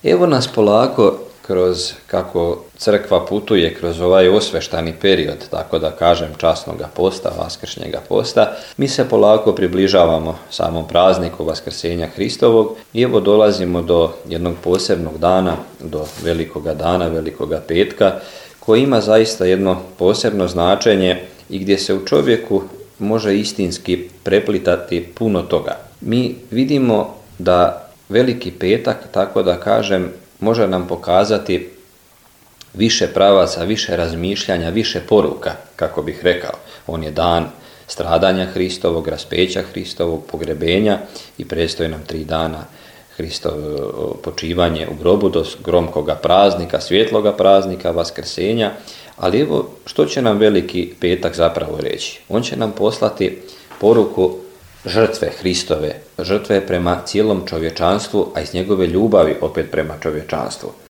Evo nas polako kroz kako crkva putuje kroz ovaj osveštani period, tako da kažem, časnoga posta, vaskršnjega posta, mi se polako približavamo samom prazniku Vaskrsenja Hristovog i evo dolazimo do jednog posebnog dana, do velikoga dana, velikoga petka, koji ima zaista jedno posebno značenje i gdje se u čovjeku može istinski preplitati puno toga. Mi vidimo da veliki petak, tako da kažem, može nam pokazati više pravaca, više razmišljanja, više poruka, kako bih rekao. On je dan stradanja Hristovog, raspeća Hristovog, pogrebenja i predstoji nam 3 dana Hristovo počivanje u grobu do gromkoga praznika, svjetloga praznika, Vaskrsenja. Ali evo što će nam veliki petak zapravo reći? On će nam poslati poruku žrtve Hristove, žrtve prema cijelom čovječanstvu, a iz njegove ljubavi opet prema čovječanstvu.